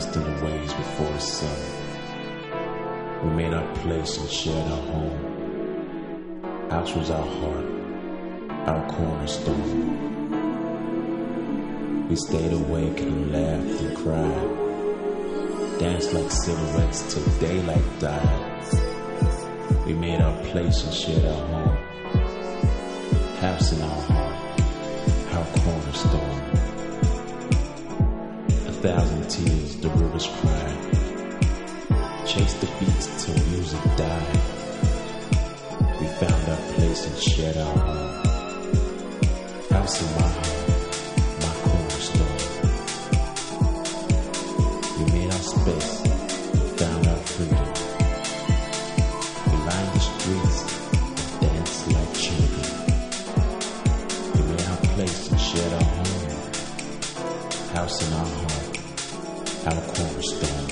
danced in the waves before the sun. We made our place and shared our home. House was our heart, our cornerstone. We stayed awake and laughed and cried, danced like silhouettes till daylight died. We made our place and shared our home. House in our heart, our cornerstone. 1,000 tears, the rivers cried. Chased the beats till music died. We found our place and shared our home. House in my heart, my cornerstone. We made our space, found our freedom. We lined the streets and danced like children. We made our place and shared our home. House in our heart, our cornerstone.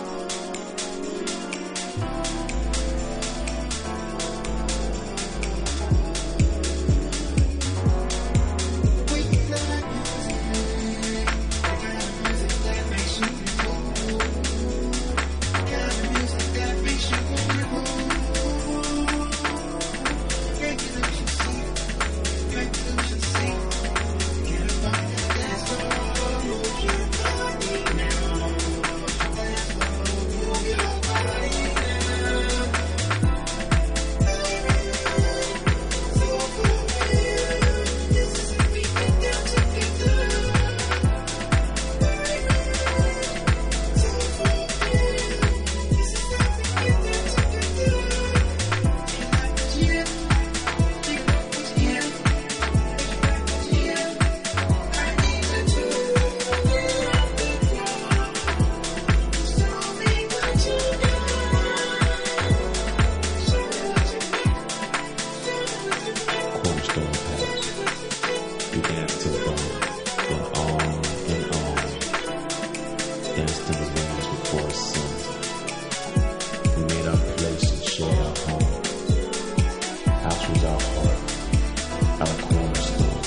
We danced till dawn, then on and on. Danced in the waves before the sun. We made our place and shared our home. House was our heart, our cornerstone.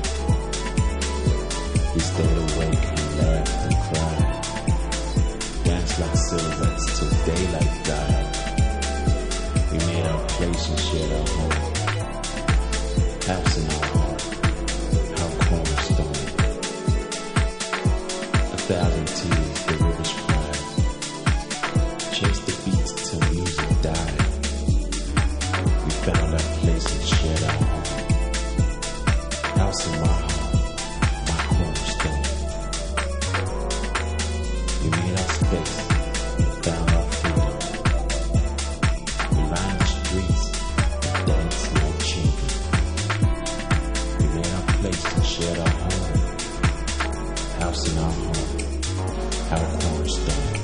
We stayed awake and laughed and cried. Danced like silhouettes till daylight died. We made our place and shared our home. House in our heart, our cornerstone. 1,000 tears, the rivers cried. Chased the beats till music died. We found our place and shared our home. House in my heart, my cornerstone. We made our space and found our freedom. We lined the streets and danced like children. Place and shared our home. House in our home, our cornerstone.